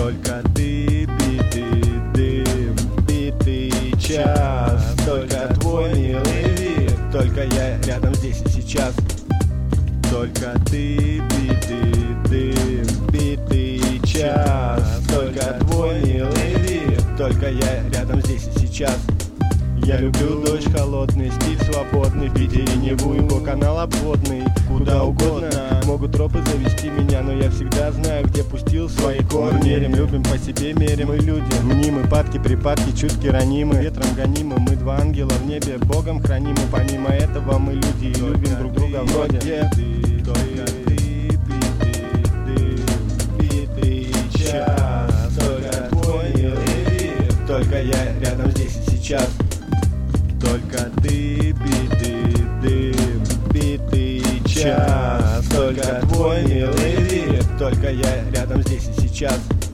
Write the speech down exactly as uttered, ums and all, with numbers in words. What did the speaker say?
Только ты, битый дым, битый час. Только твой милый вид, только я рядом здесь и сейчас. Только ты, битый дым, битый час. Только твой милый вид, только я рядом здесь и сейчас. Я люблю дождь холодный, стиль свободный, в Питере Неву, его канал обводный. Куда угодно могут тропы завести меня, но я всегда знаю, где пустил свои корни. Мерим, любим, по себе мерим, мы люди мнимы, падки, припадки, чутки ранимы. Ветром гонимы, мы два ангела в небе, Богом хранимы. Помимо этого мы люди и любим друг друга вроде. Только ты, битый дым, битый час. Только твой милый вид, только я рядом здесь и сейчас. Только ты, битый дым, битый час. Только твой милый вид, только я рядом здесь и сейчас.